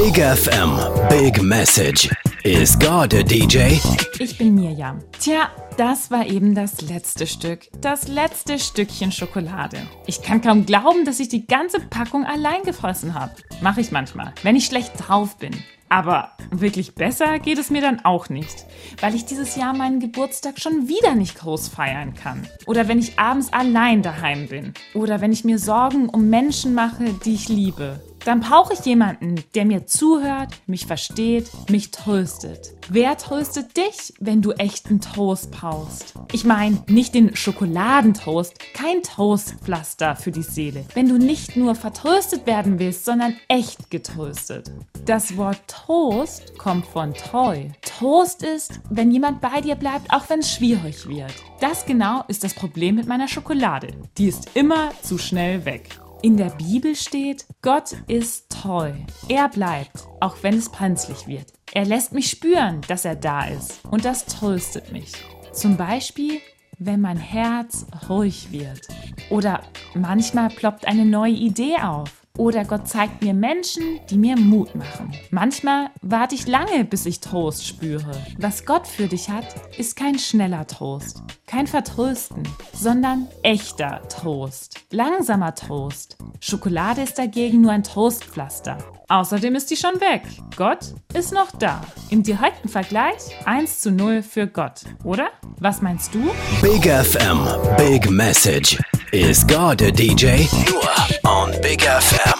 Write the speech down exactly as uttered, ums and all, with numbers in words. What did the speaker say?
Big F M, Big Message. Is God a D J? Ich bin Mirjam. Tja, das war eben das letzte Stück. Das letzte Stückchen Schokolade. Ich kann kaum glauben, dass ich die ganze Packung allein gefressen habe. Mache ich manchmal, wenn ich schlecht drauf bin. Aber wirklich besser geht es mir dann auch nicht, weil ich dieses Jahr meinen Geburtstag schon wieder nicht groß feiern kann. Oder wenn ich abends allein daheim bin. Oder wenn ich mir Sorgen um Menschen mache, die ich liebe. Dann brauche ich jemanden, der mir zuhört, mich versteht, mich tröstet. Wer tröstet dich, wenn du echten Toast brauchst? Ich meine, nicht den Schokoladentoast, kein Toastpflaster für die Seele. Wenn du nicht nur vertröstet werden willst, sondern echt getröstet. Das Wort Trost kommt von treu. Trost ist, wenn jemand bei dir bleibt, auch wenn es schwierig wird. Das genau ist das Problem mit meiner Schokolade. Die ist immer zu schnell weg. In der Bibel steht, Gott ist treu. Er bleibt, auch wenn es brenzlig wird. Er lässt mich spüren, dass er da ist. Und das tröstet mich. Zum Beispiel, wenn mein Herz ruhig wird. Oder manchmal ploppt eine neue Idee auf. Oder Gott zeigt mir Menschen, die mir Mut machen. Manchmal warte ich lange, bis ich Trost spüre. Was Gott für dich hat, ist kein schneller Trost, kein Vertrösten, sondern echter Trost, langsamer Trost. Schokolade ist dagegen nur ein Trostpflaster. Außerdem ist die schon weg. Gott ist noch da. Im direkten Vergleich eins zu null für Gott, oder? Was meinst du? Big F M, Big Message. Is God a D J? Nur on Big F M.